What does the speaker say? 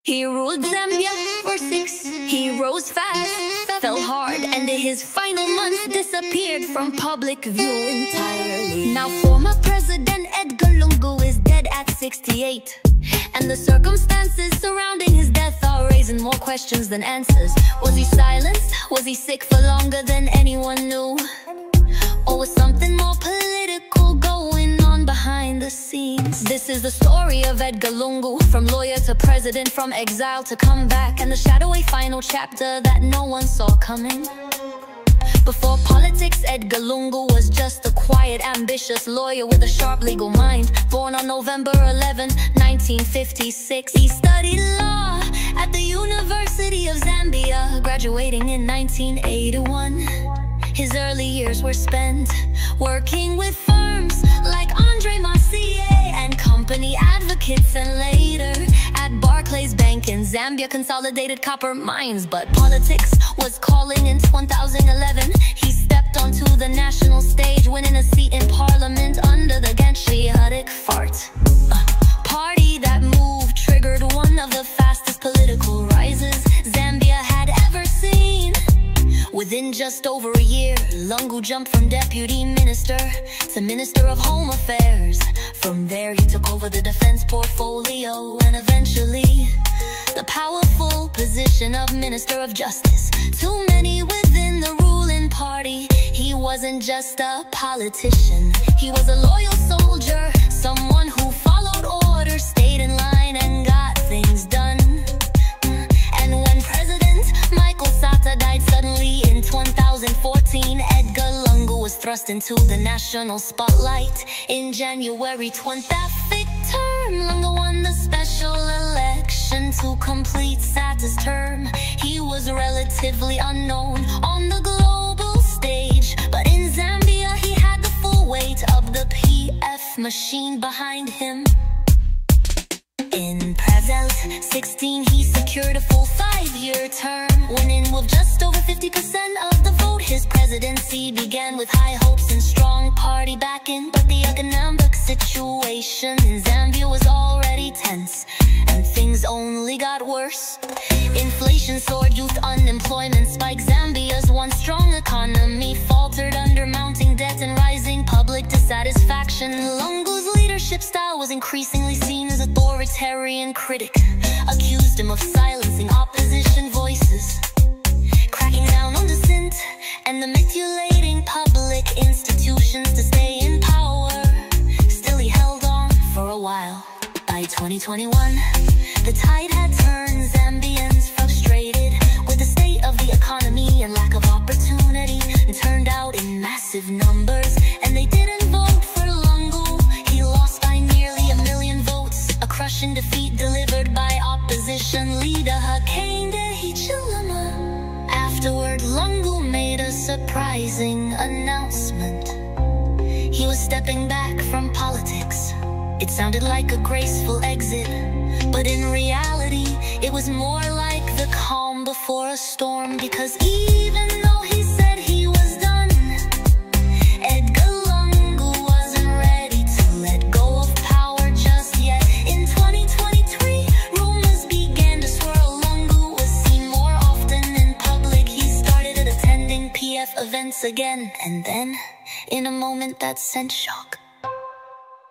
He ruled Zambia for 6. He rose fast, fell hard, and in his final months disappeared from public view entirely. Now former President Edgar Lungu is dead at 68, and the circumstances surrounding his death are raising more questions than answers. Was he silenced? Was he sick for longer than anyone knew? Or was something more political going on behind the scenes? This is the story of Edgar Lungu, from lawyer to president, from exile to comeback, and the shadowy final chapter that no one saw coming. Before politics, Edgar Lungu was just a quiet, ambitious lawyer with a sharp legal mind. Born on November 11, 1956, he studied law at the University of Zambia, graduating in 1981. His early years were spent working with firms like Andre Messier and Company Advocates, and later at Barclays Bank in Zambia, consolidated copper mines. But politics was calling. In 2011, he stepped onto the national stage, winning a seat in parliament under the Patriotic Party. That move triggered one of the fastest political rises Zambia had ever seen. Within just over a year, Lungu jumped from deputy minister to Minister of Home Affairs. From there he took over the defense portfolio and eventually the powerful position of Minister of Justice. To many within the ruling party, he wasn't just a politician. He was a loyal soldier, someone who followed orders, stayed in line, and got things done. And when President Michael Sata died suddenly in 2014, Edgar Lungu was thrust into the national spotlight. In January 25th term, Lungu won the special election to complete Sata's term. He was relatively unknown on the global stage, but in Zambia he had the full weight of the PF machine behind him. In 2016, he secured a full 5-year term, winning with just over 50% of the vote. His presidency began with high hopes and strong party backing, but the economic situation in Zambia was already tense, and things only got worse. Inflation soared, youth unemployment spiked. Zambia's once strong economy faltered under mounting debt and rising public dissatisfaction. Lungu's leadership style was increasingly seen as authoritarian. Critic accused him of silencing opposition voices, cracking down on dissent, and manipulating public institutions to stay in power. Still he held on for a while. By 2021, the tide had turned. Zambians frustrated with the state of the economy and lack of opportunity turned out in massive numbers, and they didn't vote for Lungu. He lost by nearly 1 million votes, a crushing defeat delivered by opposition leader Hakainde Hichilema. Afterward, Lungu made a surprising announcement. He was stepping back from politics. It sounded like a graceful exit, but in reality, it was more like the calm before a storm. Because even though he said he was done, Edgar Lungu wasn't ready to let go of power just yet. In 2023, rumors began to swirl. Lungu was seen more often in public. He started attending PF events again, and then, in a moment that sent shock